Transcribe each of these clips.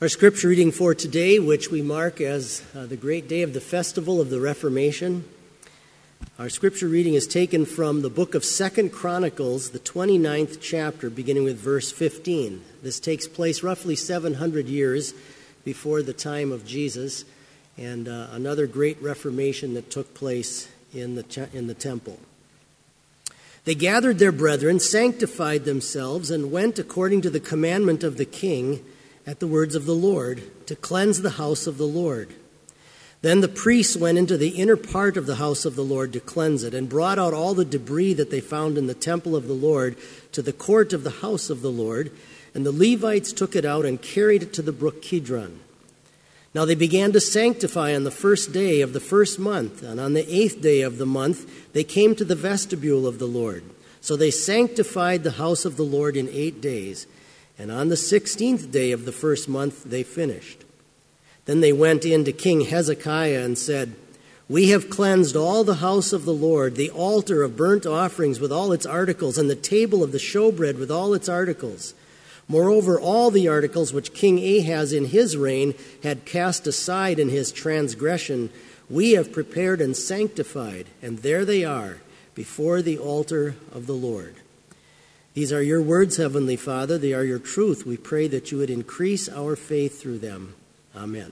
Our scripture reading for today, which we mark as the great day of the festival of the Reformation, our scripture reading is taken from the book of 2 Chronicles, the 29th chapter, beginning with verse 15. This takes place roughly 700 years before the time of Jesus, and another great Reformation that took place in the temple. They gathered their brethren, sanctified themselves, and went according to the commandment of the king at the words of the Lord, to cleanse the house of the Lord. Then the priests went into the inner part of the house of the Lord to cleanse it, and brought out all the debris that they found in the temple of the Lord to the court of the house of the Lord, and the Levites took it out and carried it to the brook Kidron. Now they began to sanctify on the first day of the first month, and on the 8th day of the month they came to the vestibule of the Lord. So they sanctified the house of the Lord in 8 days, and on the 16th day of the first month they finished. Then they went in to King Hezekiah and said, "We have cleansed all the house of the Lord, the altar of burnt offerings with all its articles, and the table of the showbread with all its articles. Moreover, all the articles which King Ahaz in his reign had cast aside in his transgression, we have prepared and sanctified, and there they are, before the altar of the Lord." These are your words, Heavenly Father. They are your truth. We pray that you would increase our faith through them. Amen.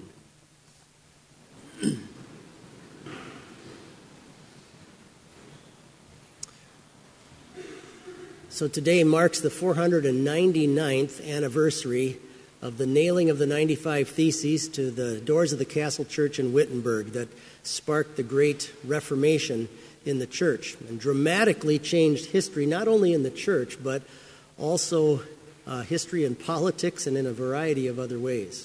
So today marks the 499th anniversary of the nailing of the 95 Theses to the doors of the Castle Church in Wittenberg that sparked the great Reformation in the church and dramatically changed history, not only in the church, but also history in politics and in a variety of other ways.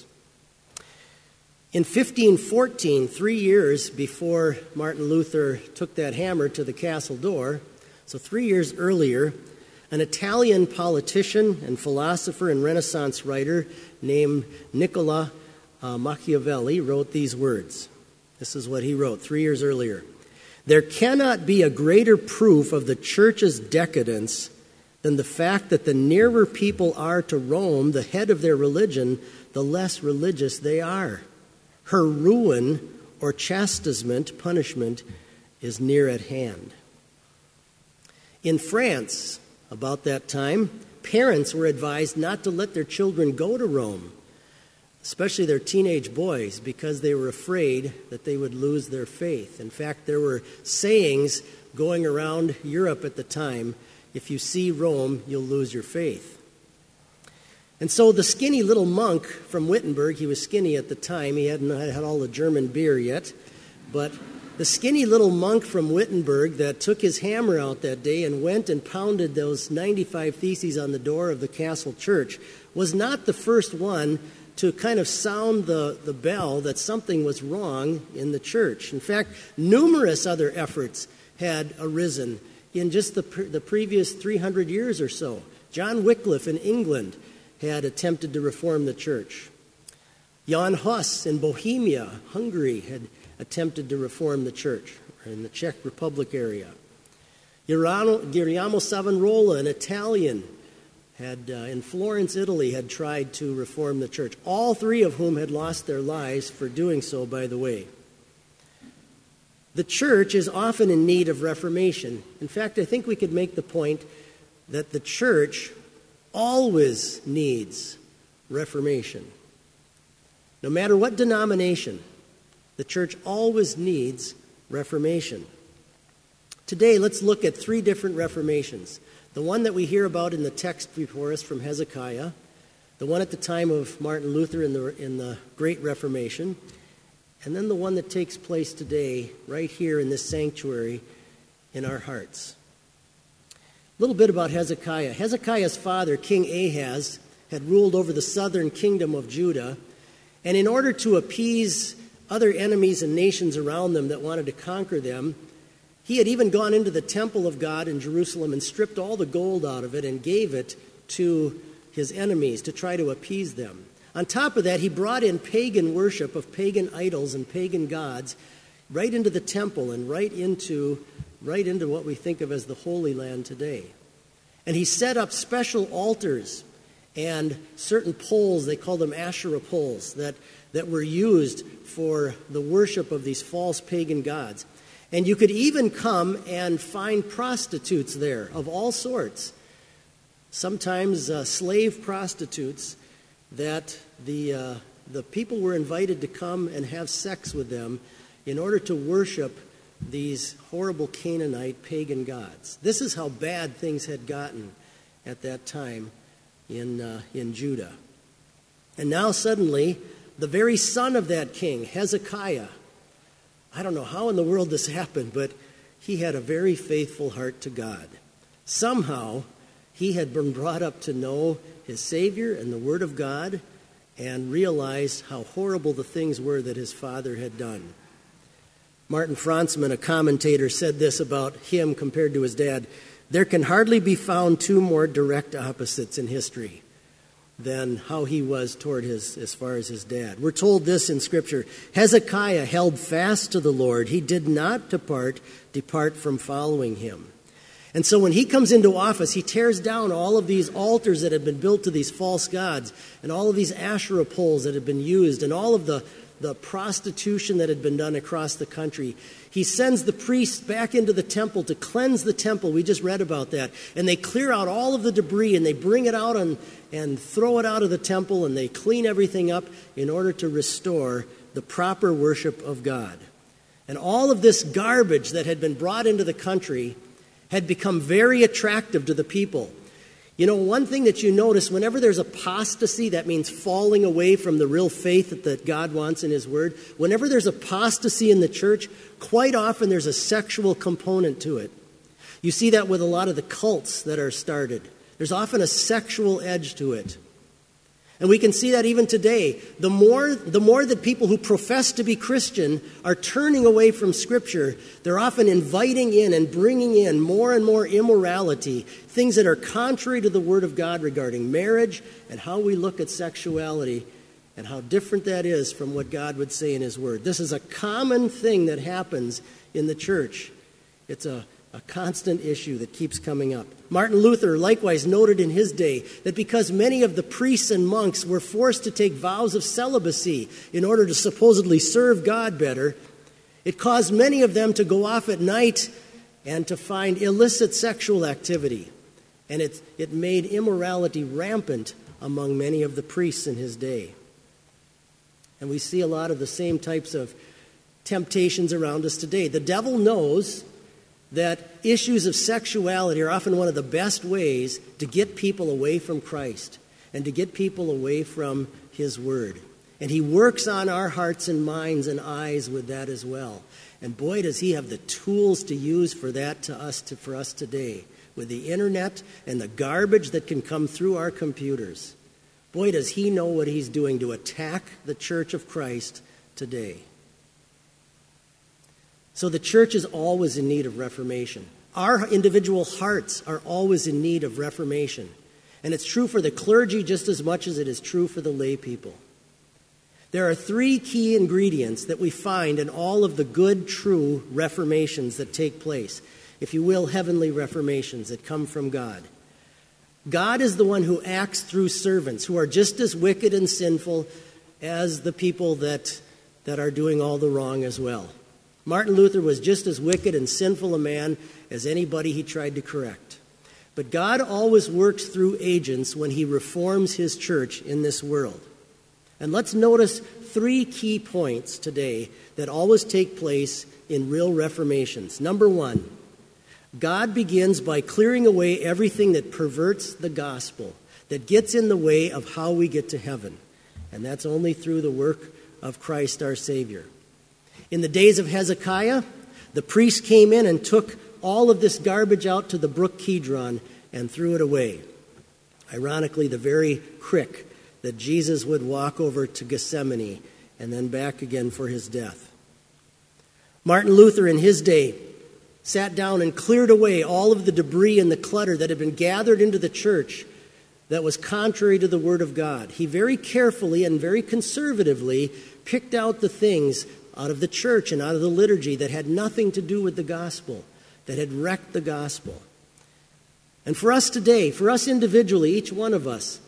In 1514, 3 years before Martin Luther took that hammer to the castle door, so 3 years earlier, an Italian politician and philosopher and Renaissance writer named Niccolo Machiavelli wrote these words. This is what he wrote 3 years earlier. "There cannot be a greater proof of the church's decadence than the fact that the nearer people are to Rome, the head of their religion, the less religious they are. Her ruin or chastisement, punishment, is near at hand." In France, about that time, parents were advised not to let their children go to Rome, especially their teenage boys, because they were afraid that they would lose their faith. In fact, there were sayings going around Europe at the time, if you see Rome, you'll lose your faith. And so the skinny little monk from Wittenberg, he was skinny at the time, he hadn't had all the German beer yet, but the skinny little monk from Wittenberg that took his hammer out that day and went and pounded those 95 Theses on the door of the castle church was not the first one to kind of sound the bell that something was wrong in the church. In fact, numerous other efforts had arisen in just the previous 300 years or so. John Wycliffe in England had attempted to reform the church. Jan Hus in Bohemia, Hungary, had attempted to reform the church, in the Czech Republic area. Girolamo Savonarola, an Italian, had in Florence, Italy, had tried to reform the church. All three of whom had lost their lives for doing so, by the way. The church is often in need of reformation. In fact, I think we could make the point that the church always needs reformation. No matter what denomination, the church always needs reformation. Today, let's look at 3 different reformations. The one that we hear about in the text before us from Hezekiah, the one at the time of Martin Luther in the Great Reformation, and then the one that takes place today right here in this sanctuary in our hearts. A little bit about Hezekiah. Hezekiah's father, King Ahaz, had ruled over the southern kingdom of Judah, and in order to appease other enemies and nations around them that wanted to conquer them, he had even gone into the temple of God in Jerusalem and stripped all the gold out of it and gave it to his enemies to try to appease them. On top of that, he brought in pagan worship of pagan idols and pagan gods right into the temple and right into what we think of as the Holy Land today. And he set up special altars and certain poles, they called them Asherah poles, that were used for the worship of these false pagan gods. And you could even come and find prostitutes there of all sorts, sometimes slave prostitutes that the people were invited to come and have sex with them in order to worship these horrible Canaanite pagan gods. This is how bad things had gotten at that time in Judah. And now suddenly, the very son of that king, Hezekiah, I don't know how in the world this happened, but he had a very faithful heart to God. Somehow, he had been brought up to know his Savior and the Word of God and realized how horrible the things were that his father had done. Martin Franzmann, a commentator, said this about him compared to his dad: there can hardly be found two more direct opposites in history than how he was toward as far as his dad. We're told this in Scripture: Hezekiah held fast to the Lord. He did not depart from following him. And so when he comes into office, he tears down all of these altars that had been built to these false gods, and all of these Asherah poles that had been used, and all of the prostitution that had been done across the country. He sends the priests back into the temple to cleanse the temple. We just read about that. And they clear out all of the debris, and they bring it out and throw it out of the temple, and they clean everything up in order to restore the proper worship of God. And all of this garbage that had been brought into the country had become very attractive to the people. You know, one thing that you notice, whenever there's apostasy, that means falling away from the real faith that God wants in His Word. Whenever there's apostasy in the church, quite often there's a sexual component to it. You see that with a lot of the cults that are started. There's often a sexual edge to it. And we can see that even today. The more that people who profess to be Christian are turning away from Scripture, they're often inviting in and bringing in more and more immorality, things that are contrary to the Word of God regarding marriage and how we look at sexuality and how different that is from what God would say in His Word. This is a common thing that happens in the church. It's a constant issue that keeps coming up. Martin Luther likewise noted in his day that because many of the priests and monks were forced to take vows of celibacy in order to supposedly serve God better, it caused many of them to go off at night and to find illicit sexual activity. And it made immorality rampant among many of the priests in his day. And we see a lot of the same types of temptations around us today. The devil knows that issues of sexuality are often one of the best ways to get people away from Christ and to get people away from His Word. And he works on our hearts and minds and eyes with that as well. And boy, does he have the tools to use for that for us today, with the internet and the garbage that can come through our computers. Boy, does he know what he's doing to attack the Church of Christ today. So the church is always in need of reformation. Our individual hearts are always in need of reformation. And it's true for the clergy just as much as it is true for the lay people. There are three key ingredients that we find in all of the good, true reformations that take place. If you will, heavenly reformations that come from God. God is the one who acts through servants who are just as wicked and sinful as the people that are doing all the wrong as well. Martin Luther was just as wicked and sinful a man as anybody he tried to correct. But God always works through agents when He reforms His church in this world. And let's notice three key points today that always take place in real reformations. Number one, God begins by clearing away everything that perverts the gospel, that gets in the way of how we get to heaven. And that's only through the work of Christ our Savior. In the days of Hezekiah, the priests came in and took all of this garbage out to the brook Kidron and threw it away. Ironically, the very creek that Jesus would walk over to Gethsemane and then back again for His death. Martin Luther in his day sat down and cleared away all of the debris and the clutter that had been gathered into the church that was contrary to the Word of God. He very carefully and very conservatively picked out the things out of the church and out of the liturgy that had nothing to do with the gospel, that had wrecked the gospel. And for us today, for us individually, each one of us,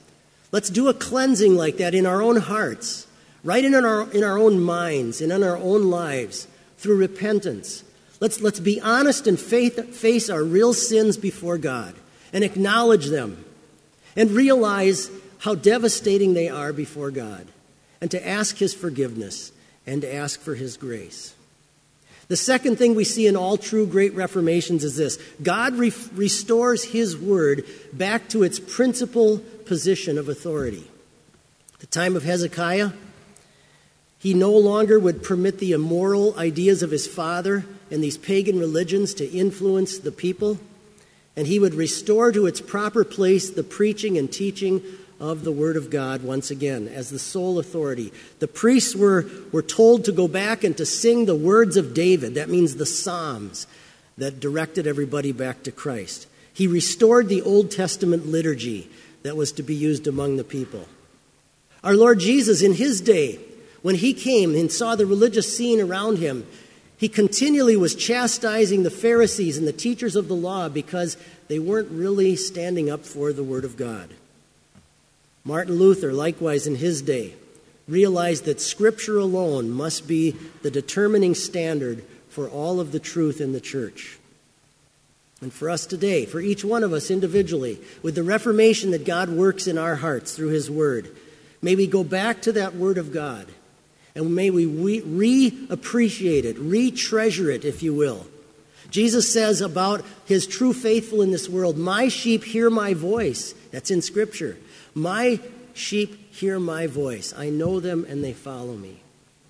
Let's do a cleansing like that in our own hearts, right in our own minds and in our own lives through repentance. Let's be honest and face our real sins before God and acknowledge them and realize how devastating they are before God, and to ask His forgiveness and to ask for His grace. The second thing we see in all true great reformations is this: God restores His word back to its principal position of authority. At the time of Hezekiah, he no longer would permit the immoral ideas of his father and these pagan religions to influence the people, and he would restore to its proper place the preaching and teaching of the Word of God once again as the sole authority. The priests were told to go back and to sing the words of David. That means the Psalms that directed everybody back to Christ. He restored the Old Testament liturgy that was to be used among the people. Our Lord Jesus, in His day, when He came and saw the religious scene around Him, He continually was chastising the Pharisees and the teachers of the law because they weren't really standing up for the Word of God. Martin Luther, likewise in his day, realized that Scripture alone must be the determining standard for all of the truth in the church. And for us today, for each one of us individually, with the reformation that God works in our hearts through His Word, may we go back to that Word of God, and may we re-appreciate it, re-treasure it, if you will. Jesus says about His true faithful in this world, "My sheep hear my voice." That's in Scripture. "My sheep hear my voice. I know them and they follow me."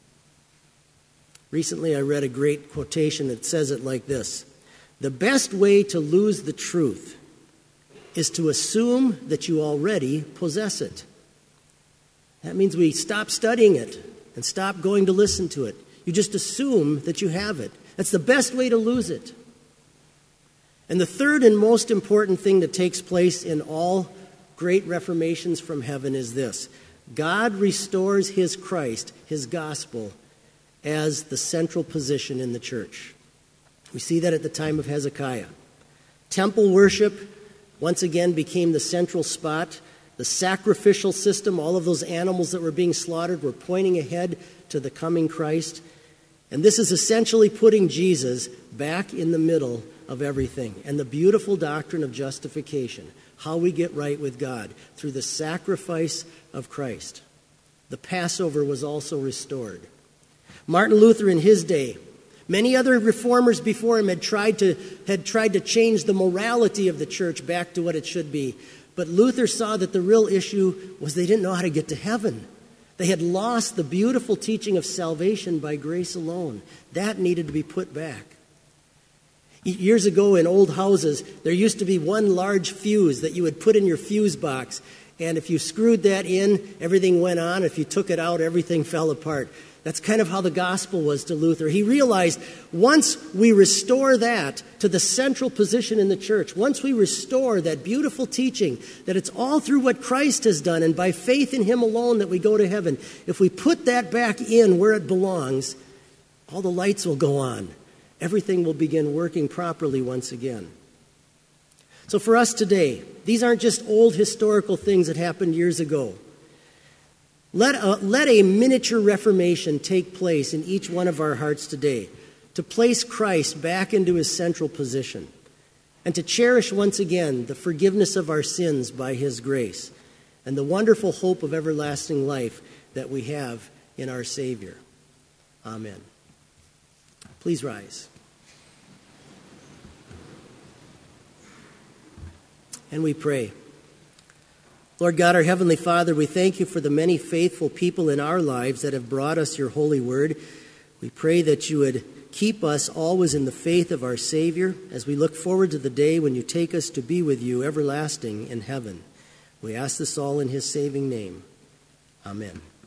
Recently I read a great quotation that says it like this: "The best way to lose the truth is to assume that you already possess it." That means we stop studying it and stop going to listen to it. You just assume that you have it. That's the best way to lose it. And the third and most important thing that takes place in all great reformations from heaven is this: God restores His Christ, His gospel, as the central position in the church. We see that at the time of Hezekiah. Temple worship once again became the central spot. The sacrificial system, all of those animals that were being slaughtered, were pointing ahead to the coming Christ. And this is essentially putting Jesus back in the middle of everything. And the beautiful doctrine of justification, how we get right with God through the sacrifice of Christ. The Passover was also restored. Martin Luther in his day, many other reformers before him had tried to change the morality of the church back to what it should be. But Luther saw that the real issue was they didn't know how to get to heaven. They had lost the beautiful teaching of salvation by grace alone. That needed to be put back. Years ago in old houses, there used to be one large fuse that you would put in your fuse box. And if you screwed that in, everything went on. If you took it out, everything fell apart. That's kind of how the gospel was to Luther. He realized once we restore that to the central position in the church, once we restore that beautiful teaching that it's all through what Christ has done and by faith in Him alone that we go to heaven, if we put that back in where it belongs, all the lights will go on. Everything will begin working properly once again. So for us today, these aren't just old historical things that happened years ago. Let a miniature reformation take place in each one of our hearts today to place Christ back into His central position and to cherish once again the forgiveness of our sins by His grace and the wonderful hope of everlasting life that we have in our Savior. Amen. Please rise. And we pray. Lord God, our Heavenly Father, we thank You for the many faithful people in our lives that have brought us Your holy word. We pray that You would keep us always in the faith of our Savior as we look forward to the day when You take us to be with You everlasting in heaven. We ask this all in His saving name. Amen.